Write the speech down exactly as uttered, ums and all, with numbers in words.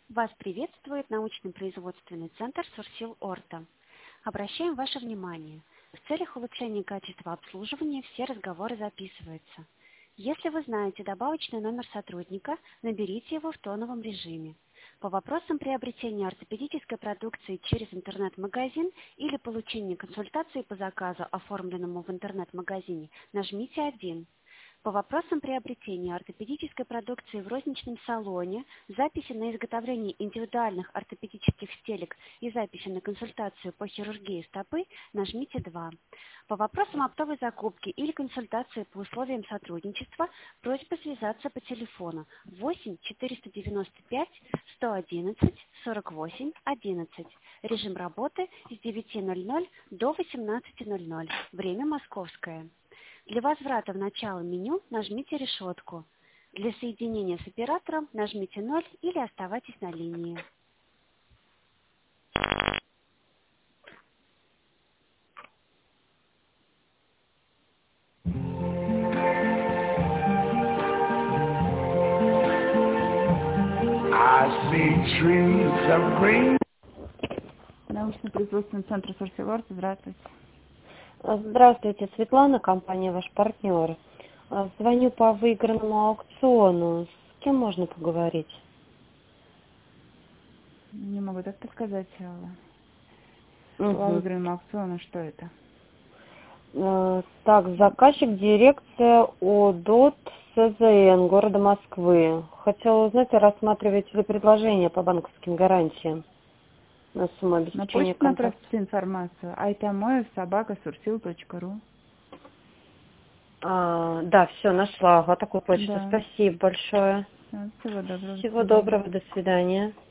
Вас приветствует научно-производственный центр Сурсил Орта. Обращаем ваше внимание. В целях улучшения качества обслуживания все разговоры записываются. Если вы знаете добавочный номер сотрудника, наберите его в тоновом режиме. По вопросам приобретения ортопедической продукции через интернет-магазин или получения консультации по заказу, оформленному в интернет-магазине, нажмите один. По вопросам приобретения ортопедической продукции в розничном салоне, записи на изготовление индивидуальных ортопедических стелек и записи на консультацию по хирургии стопы, нажмите два. По вопросам оптовой закупки или консультации по условиям сотрудничества, просьба связаться по телефону восемь четыреста девяносто пять сто одиннадцать сорок восемь одиннадцать. Режим работы с девяти ноль ноль до восемнадцати ноль ноль. Время московское. Для возврата в начало меню нажмите решетку. Для соединения с оператором нажмите ноль или оставайтесь на линии. I see trees of green. Научно-производственный центр Сурсил Орта. Здравствуйте. Здравствуйте, Светлана, компания «Ваш партнер». Звоню по выигранному аукциону. С кем можно поговорить? Не могу так подсказать. Угу. По выигранному аукциону что это? Так, заказчик, дирекция ОДОТ СЗН города Москвы. Хотела узнать, рассматриваете ли предложение по банковским гарантиям на сумму обеспечения контракта? На почту направьте информацию. айтамоев собака сурсил точка ру. А, да, все, нашла. Вот такую почту. Да. Спасибо большое. Всего доброго. Всего доброго. До свидания.